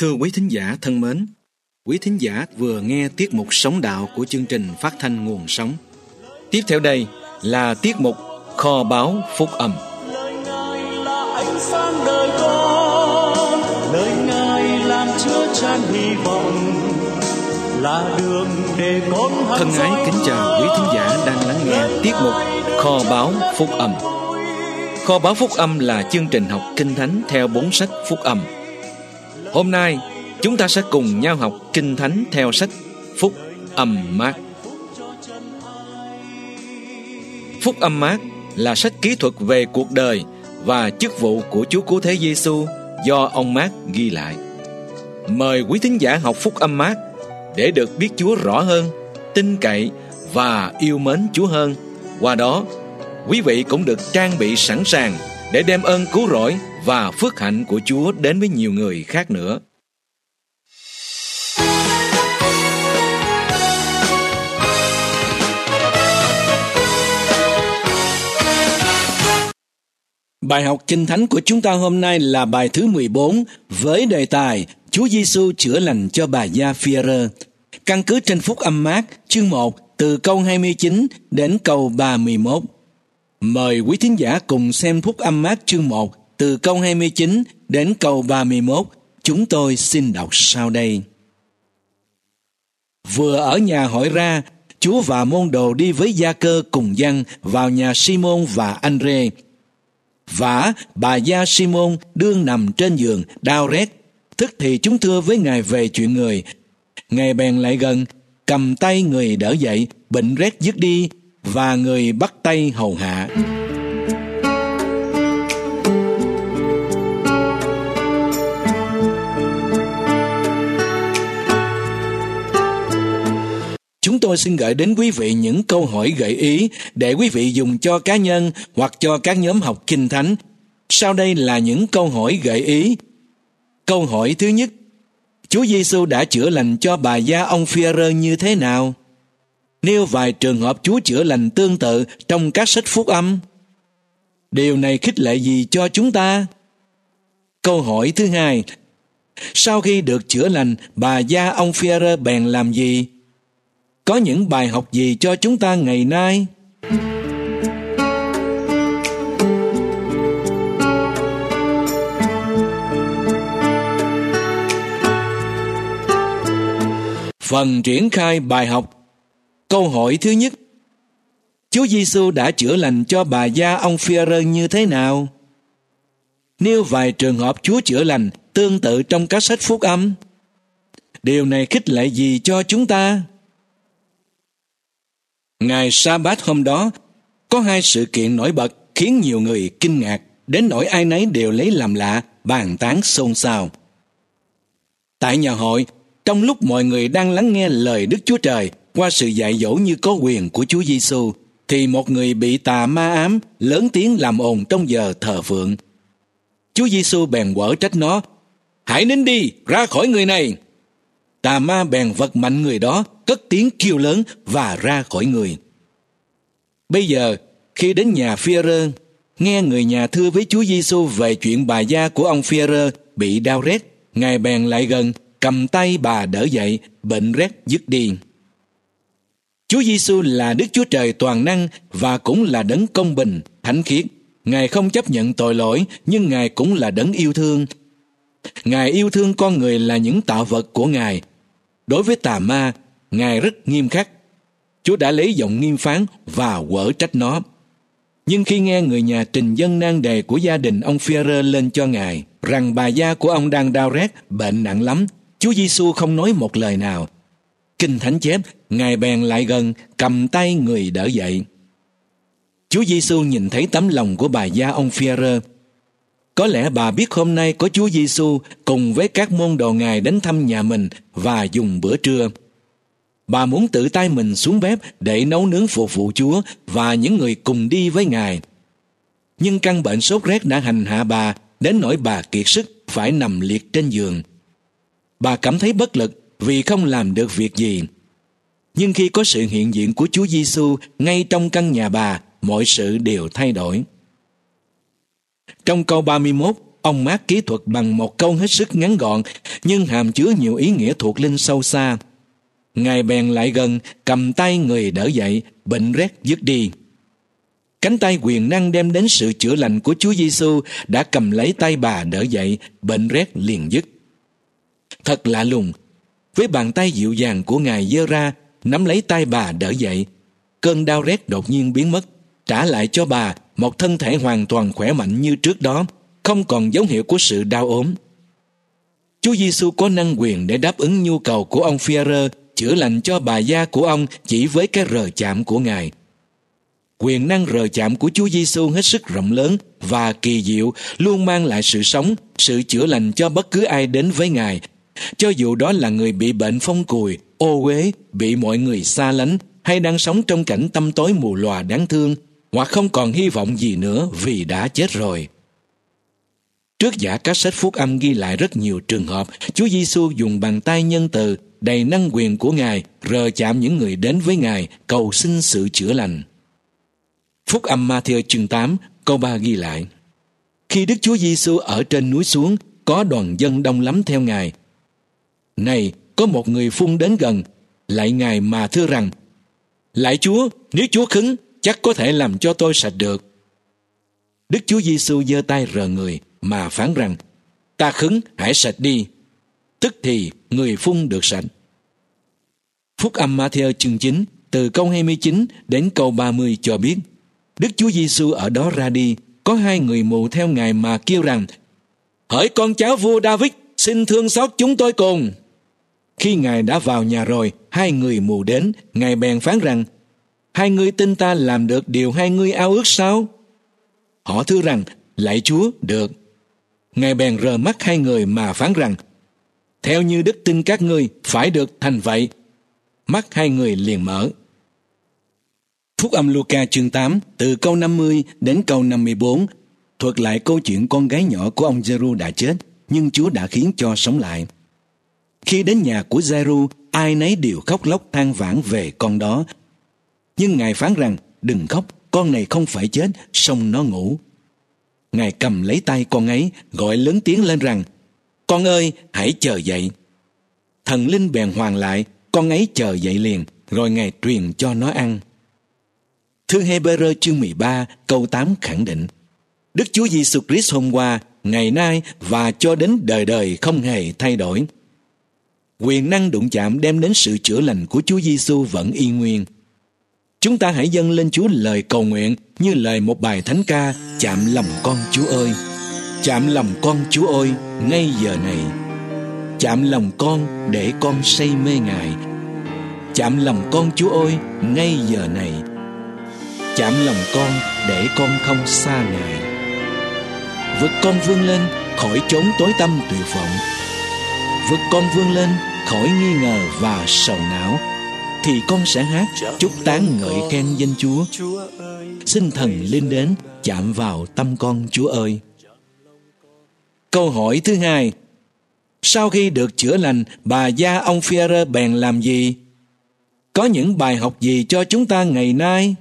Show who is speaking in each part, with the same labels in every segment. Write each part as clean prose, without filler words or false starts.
Speaker 1: Thưa quý thính giả thân mến, quý thính giả vừa nghe tiết mục Sống Đạo của chương trình phát thanh Nguồn Sống. Tiếp theo đây là tiết mục Kho báu Phúc Âm.
Speaker 2: Lời Ngài là ánh sáng đời con, lời Ngài làm chứa chan hy vọng, là đường để con
Speaker 1: thân ái kính chào quý thính giả đang lắng nghe tiết mục Kho báu Phúc Âm. Kho báu Phúc Âm là chương trình học Kinh Thánh theo 4 sách Phúc Âm. Hôm nay chúng ta sẽ cùng nhau học Kinh Thánh theo sách Phúc Âm Mác. Phúc Âm Mác là sách kỹ thuật về cuộc đời và chức vụ của Chúa Cứu Thế Giêsu do ông Mác ghi lại. Mời quý thính giả học Phúc Âm Mác để được biết Chúa rõ hơn, tin cậy và yêu mến Chúa hơn. Qua đó, quý vị cũng được trang bị sẵn sàng để đem ơn cứu rỗi và phước hạnh của Chúa đến với nhiều người khác nữa. Bài học Kinh Thánh của chúng ta hôm nay là bài thứ 14 với đề tài Chúa Giêsu chữa lành cho bà gia Phi-e-rơ. Căn cứ trên Phúc Âm Mác chương 1 từ câu 29 đến câu 31. Mời quý thính giả cùng xem Phúc Âm Mác chương 1 từ câu 29 đến câu 31. Chúng tôi xin đọc sau đây. Vừa ở nhà hỏi ra, Chúa và môn đồ đi với Gia-cơ cùng Giăng vào nhà Si-môn và An-rê. Vả bà gia Si-môn đương nằm trên giường đau rét. Thức thì chúng thưa với Ngài về chuyện người. Ngài bèn lại gần, cầm tay người đỡ dậy, bệnh rét dứt đi, và người bắt tay hầu hạ. Chúng tôi xin gửi đến quý vị những câu hỏi gợi ý để quý vị dùng cho cá nhân hoặc cho các nhóm học Kinh Thánh. Sau đây là những câu hỏi gợi ý. Câu hỏi thứ nhất: Chúa Giêsu đã chữa lành cho bà gia ông Phi-e-rơ như thế nào? Nêu vài trường hợp Chúa chữa lành tương tự trong các sách Phúc Âm. Điều này khích lệ gì cho chúng ta? Câu hỏi thứ hai: Sau khi được chữa lành, bà gia ông Phi-e-rơ bèn làm gì? Có những bài học gì cho chúng ta ngày nay? Phần triển khai bài học. Câu hỏi thứ nhất: Chúa Giêsu đã chữa lành cho bà gia ông Phi-e-rơ như thế nào? Nêu vài trường hợp Chúa chữa lành tương tự trong các sách Phúc Âm. Điều này khích lệ gì cho chúng ta? Ngày Sa-bát hôm đó, có hai sự kiện nổi bật khiến nhiều người kinh ngạc, đến nỗi ai nấy đều lấy làm lạ, bàn tán xôn xao. Tại nhà hội, trong lúc mọi người đang lắng nghe lời Đức Chúa Trời qua sự dạy dỗ như có quyền của Chúa Giêsu, thì một người bị tà ma ám lớn tiếng làm ồn trong giờ thờ phượng. Chúa Giêsu bèn quở trách nó: "Hãy nín đi, ra khỏi người này!" Tà ma bèn vật mạnh người đó, cất tiếng kêu lớn và ra khỏi người. Bây giờ, khi đến nhà Phi-e-rơ, nghe người nhà thưa với Chúa Giêsu về chuyện bà gia của ông Phi-e-rơ bị đau rét, Ngài bèn lại gần, cầm tay bà đỡ dậy, bệnh rét dứt đi. Chúa Giêsu là Đức Chúa Trời toàn năng và cũng là đấng công bình, thánh khiết. Ngài không chấp nhận tội lỗi, nhưng Ngài cũng là đấng yêu thương. Ngài yêu thương con người là những tạo vật của Ngài. Đối với tà ma, Ngài rất nghiêm khắc. Chúa đã lấy giọng nghiêm phán và quở trách nó. Nhưng khi nghe người nhà trình dâng nan đề của gia đình ông Phi-e-rơ lên cho Ngài, rằng bà gia của ông đang đau rét, bệnh nặng lắm, Chúa Giêsu không nói một lời nào. Kinh Thánh chép, Ngài bèn lại gần, cầm tay người đỡ dậy. Chúa Giêsu nhìn thấy tấm lòng của bà gia ông Phi-e-rơ. Có lẽ bà biết hôm nay có Chúa Giêsu cùng với các môn đồ Ngài đến thăm nhà mình và dùng bữa trưa. Bà muốn tự tay mình xuống bếp để nấu nướng phục vụ Chúa và những người cùng đi với Ngài. Nhưng căn bệnh sốt rét đã hành hạ bà đến nỗi bà kiệt sức phải nằm liệt trên giường. Bà cảm thấy bất lực vì không làm được việc gì. Nhưng khi có sự hiện diện của Chúa Giêsu ngay trong căn nhà bà, mọi sự đều thay đổi. Trong câu 31, ông Mark kỹ thuật bằng một câu hết sức ngắn gọn, nhưng hàm chứa nhiều ý nghĩa thuộc linh sâu xa. Ngài bèn lại gần, cầm tay người đỡ dậy, bệnh rét dứt đi. Cánh tay quyền năng đem đến sự chữa lành của Chúa Giêsu đã cầm lấy tay bà đỡ dậy, bệnh rét liền dứt. Thật lạ lùng, với bàn tay dịu dàng của Ngài giơ ra, nắm lấy tay bà đỡ dậy, cơn đau rét đột nhiên biến mất, trả lại cho bà một thân thể hoàn toàn khỏe mạnh như trước đó, không còn dấu hiệu của sự đau ốm. Chúa Giêsu có năng quyền để đáp ứng nhu cầu của ông Phi-e-rơ, chữa lành cho bà da của ông chỉ với cái rờ chạm của Ngài. Quyền năng rờ chạm của Chúa Giêsu hết sức rộng lớn và kỳ diệu, luôn mang lại sự sống, sự chữa lành cho bất cứ ai đến với Ngài, cho dù đó là người bị bệnh phong cùi, ô uế, bị mọi người xa lánh, hay đang sống trong cảnh tăm tối mù lòa đáng thương, hoặc không còn hy vọng gì nữa vì đã chết rồi. Trước giả các sách phúc âm ghi lại rất nhiều trường hợp Chúa Giêsu dùng bàn tay nhân từ đầy năng quyền của Ngài rờ chạm những người đến với Ngài, cầu xin sự chữa lành. Phúc âm Ma-thi-ơ chương 8 câu 3 ghi lại: Khi Đức Chúa Giêsu ở trên núi xuống, có đoàn dân đông lắm theo Ngài. Này, có một người phun đến gần, lạy Ngài mà thưa rằng: Lạy Chúa, nếu Chúa khứng, chắc có thể làm cho tôi sạch được. Đức Chúa Giêsu giơ tay rờ người mà phán rằng: Ta khứng, hãy sạch đi. Tức thì người phun được sạch. Phúc âm Ma-thi-ơ chương 9 từ câu 29 đến câu 30 cho biết Đức Chúa Giêsu ở đó ra đi, có hai người mù theo Ngài mà kêu rằng: Hỡi con cháu vua David, xin thương xót chúng tôi cùng. Khi Ngài đã vào nhà rồi, hai người mù đến, Ngài bèn phán rằng: Hai ngươi tin ta làm được điều hai ngươi ao ước sao? Họ thưa rằng: Lạy Chúa, được. Ngài bèn rờ mắt hai người mà phán rằng: Theo như đức tin các ngươi, phải được thành vậy. Mắt hai người liền mở. Phúc âm Luca chương 8 từ câu 50 đến câu 54 thuật lại câu chuyện con gái nhỏ của ông Giê-ru đã chết, nhưng Chúa đã khiến cho sống lại. Khi đến nhà của Giê-ru, ai nấy đều khóc lóc than vãn về con đó. Nhưng Ngài phán rằng: Đừng khóc, con này không phải chết, song nó ngủ. Ngài cầm lấy tay con ấy, gọi lớn tiếng lên rằng: Con ơi, hãy chờ dậy. Thần linh bèn hoàn lại, con ấy chờ dậy liền, rồi Ngài truyền cho nó ăn. Thư Hê-bê-rơ chương 13 câu 8 khẳng định: Đức Chúa Giêsu Christ hôm qua, ngày nay và cho đến đời đời không hề thay đổi. Quyền năng đụng chạm đem đến sự chữa lành của Chúa Giêsu vẫn y nguyên. Chúng ta hãy dâng lên Chúa lời cầu nguyện như lời một bài thánh ca: Chạm lòng con Chúa ơi, chạm lòng con Chúa ơi, ngay giờ này. Chạm lòng con để con say mê Ngài. Chạm lòng con Chúa ơi, ngay giờ này. Chạm lòng con để con không xa Ngài. Vực con vươn lên khỏi chốn tối tăm tuyệt vọng. Vực con vươn lên khỏi nghi ngờ và sầu não, thì con sẽ hát chúc tán ngợi khen danh Chúa. Xin thần linh đến chạm vào tâm con Chúa ơi. Câu hỏi thứ hai: sau khi được chữa lành, bà da ông Phi-e-rơ bèn làm gì? Có những bài học gì cho chúng ta ngày nay?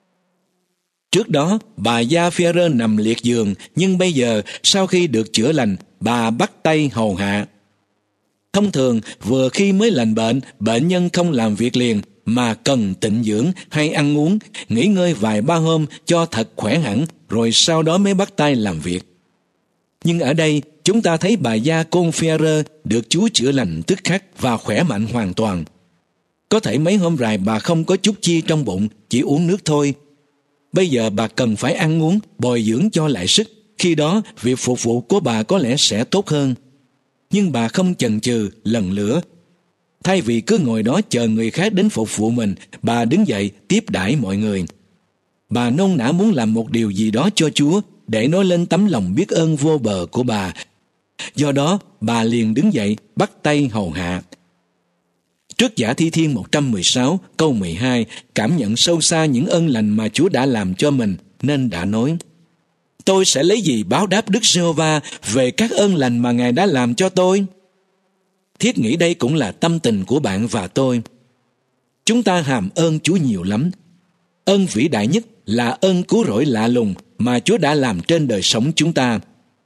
Speaker 1: Trước đó, bà da Phi-e-rơ nằm liệt giường, nhưng bây giờ, sau khi được chữa lành, bà bắt tay hầu hạ. Thông thường, vừa khi mới lành bệnh, bệnh nhân không làm việc liền, mà cần tịnh dưỡng hay ăn uống, nghỉ ngơi vài ba hôm cho thật khỏe hẳn, rồi sau đó mới bắt tay làm việc. Nhưng ở đây, chúng ta thấy bà da con Phi-e-rơ được Chúa chữa lành tức khắc và khỏe mạnh hoàn toàn. Có thể mấy hôm dài bà không có chút chi trong bụng, chỉ uống nước thôi. Bây giờ bà cần phải ăn uống, bồi dưỡng cho lại sức. Khi đó, việc phục vụ của bà có lẽ sẽ tốt hơn. Nhưng bà không chần chừ, lần lữa. Thay vì cứ ngồi đó chờ người khác đến phục vụ mình, bà đứng dậy tiếp đãi mọi người. Bà nôn nã muốn làm một điều gì đó cho Chúa để nói lên tấm lòng biết ơn vô bờ của bà. Do đó, bà liền đứng dậy bắt tay hầu hạ. Trước Giả Thi Thiên 116 câu 12 cảm nhận sâu xa những ơn lành mà Chúa đã làm cho mình, nên đã nói: Tôi sẽ lấy gì báo đáp Đức Giê-hô-va về các ơn lành mà Ngài đã làm cho tôi? Thiết nghĩ đây cũng là tâm tình của bạn và tôi. Chúng ta hàm ơn Chúa nhiều lắm. Ơn vĩ đại nhất là ơn cứu rỗi lạ lùng mà Chúa đã làm trên đời sống chúng ta.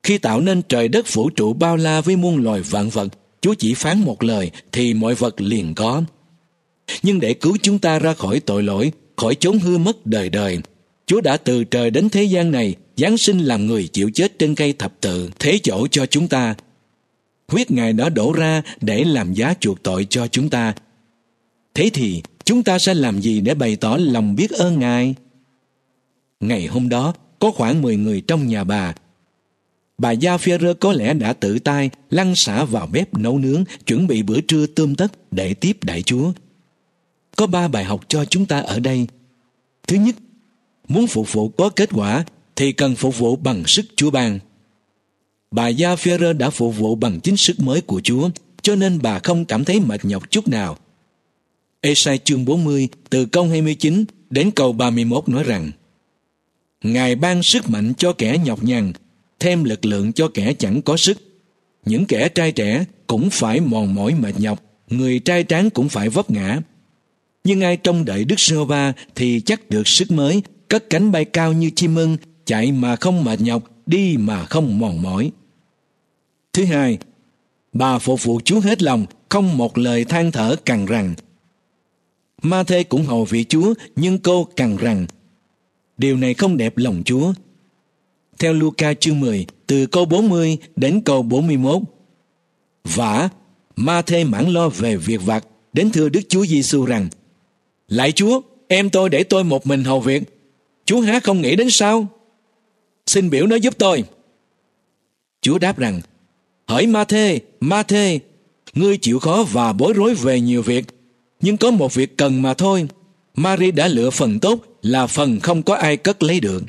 Speaker 1: Khi tạo nên trời đất vũ trụ bao la với muôn loài vạn vật, Chúa chỉ phán một lời thì mọi vật liền có. Nhưng để cứu chúng ta ra khỏi tội lỗi, khỏi chốn hư mất đời đời, Chúa đã từ trời đến thế gian này, giáng sinh làm người chịu chết trên cây thập tự, thế chỗ cho chúng ta. Huyết Ngài đã đổ ra để làm giá chuộc tội cho chúng ta. Thế thì chúng ta sẽ làm gì để bày tỏ lòng biết ơn Ngài? Ngày hôm đó, có khoảng 10 người trong nhà bà. Bà Gia Phêrô có lẽ đã tự tay lăn xả vào bếp nấu nướng, chuẩn bị bữa trưa tươm tất để tiếp đãi Chúa. Có 3 bài học cho chúng ta ở đây. Thứ nhất, muốn phục vụ có kết quả thì cần phục vụ bằng sức Chúa ban. Bà Gia Phêrô đã phục vụ bằng chính sức mới của Chúa, cho nên bà không cảm thấy mệt nhọc chút nào. Ê-sai chương 40 từ câu 29 đến câu 31 nói rằng: Ngài ban sức mạnh cho kẻ nhọc nhằn, thêm lực lượng cho kẻ chẳng có sức. Những kẻ trai trẻ cũng phải mòn mỏi mệt nhọc, người trai tráng cũng phải vấp ngã. Nhưng ai trông đợi Đức Giê-hô-va thì chắc được sức mới, cất cánh bay cao như chim ưng, chạy mà không mệt nhọc, đi mà không mòn mỏi. Thứ hai, bà phục vụ Chúa hết lòng, không một lời than thở cằn rằn. Ma-thê cũng hầu vị Chúa, nhưng cô cằn rằn. Điều này không đẹp lòng Chúa. Theo Luca chương 10, từ câu 40 đến câu 41. Vả, Ma-thê mãn lo về việc vặt, đến thưa Đức Chúa Giêsu rằng: Lạy Chúa, em tôi để tôi một mình hầu việc. Chúa há không nghĩ đến sao? Xin biểu nó giúp tôi. Chúa đáp rằng: Hỡi Ma-thê, Ma-thê, ngươi chịu khó và bối rối về nhiều việc, nhưng có một việc cần mà thôi. Ma-ri đã lựa phần tốt, là phần không có ai cất lấy được.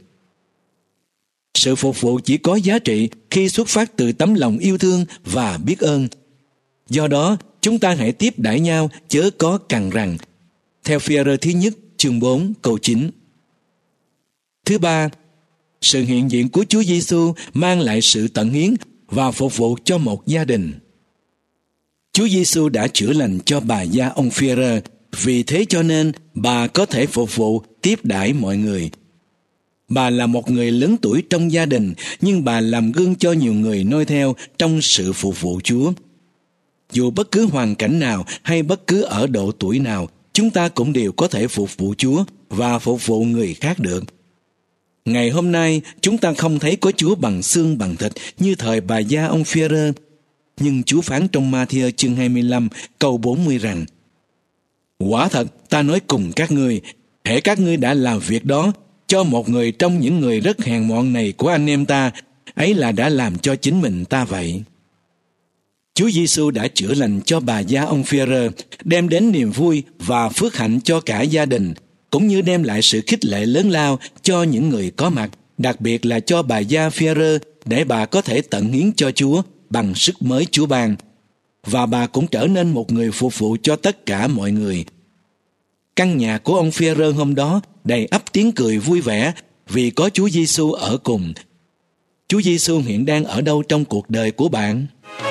Speaker 1: Sự phục vụ chỉ có giá trị khi xuất phát từ tấm lòng yêu thương và biết ơn. Do đó, chúng ta hãy tiếp đãi nhau chớ có cằn rằn. Theo Phi-e-rơ thứ nhất chương 4 câu 9. Thứ ba, sự hiện diện của Chúa Giêsu mang lại sự tận hiến và phục vụ cho một gia đình. Chúa Giêsu đã chữa lành cho bà Gia ông Phi-e-rơ, vì thế cho nên bà có thể phục vụ tiếp đãi mọi người. Bà là một người lớn tuổi trong gia đình, nhưng bà làm gương cho nhiều người noi theo trong sự phục vụ Chúa. Dù bất cứ hoàn cảnh nào hay bất cứ ở độ tuổi nào, chúng ta cũng đều có thể phục vụ Chúa và phục vụ người khác được. Ngày hôm nay, chúng ta không thấy có Chúa bằng xương bằng thịt như thời bà Gia ông Phi-e-rơ. Nhưng Chúa phán trong Ma-thi-ơ chương 25 câu 40 rằng: Quả thật, ta nói cùng các ngươi, hễ các ngươi đã làm việc đó cho một người trong những người rất hèn mọn này của anh em ta, ấy là đã làm cho chính mình ta vậy. Chúa Giêsu đã chữa lành cho bà Gia ông Phi-e-rơ, đem đến niềm vui và phước hạnh cho cả gia đình, cũng như đem lại sự khích lệ lớn lao cho những người có mặt, đặc biệt là cho bà Gia Phi-e-rơ, để bà có thể tận hiến cho Chúa bằng sức mới Chúa ban. Và bà cũng trở nên một người phục vụ cho tất cả mọi người. Căn nhà của ông Phi-e-rơ hôm đó đầy ắp tiếng cười vui vẻ vì có Chúa Giêsu ở cùng. Chúa Giêsu hiện đang ở đâu trong cuộc đời của bạn?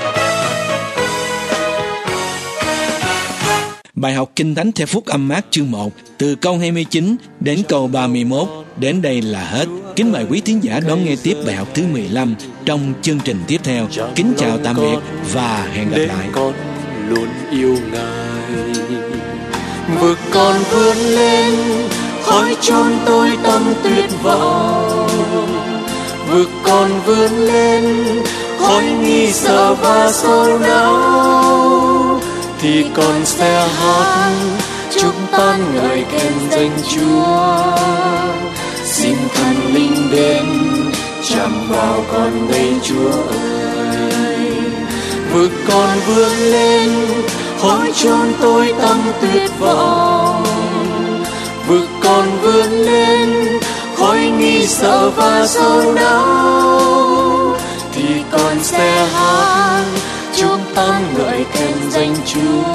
Speaker 1: Bài học Kinh Thánh theo Phúc Âm Mác chương 1 từ câu 29 đến câu 31 đến đây là hết. Kính mời quý thính giả đón nghe tiếp bài học thứ 15 trong chương trình tiếp theo. Kính chào tạm biệt và hẹn gặp lại.
Speaker 2: Con luôn yêu Ngài, vực con vươn lên khỏi chốn tôi tâm tuyệt vọng, vực con vươn lên khỏi nghi sợ và sầu não, thì con sẽ hát chúc tan ngợi khen danh Chúa. Xin thần linh đến chạm vào con đây Chúa ơi, vực con vươn lên khỏi chốn tôi tâm tuyệt vọng, vực con vươn lên khỏi nghi sợ và sầu não, thì con sẽ hát chúc tan ngợi khen danh Chúa.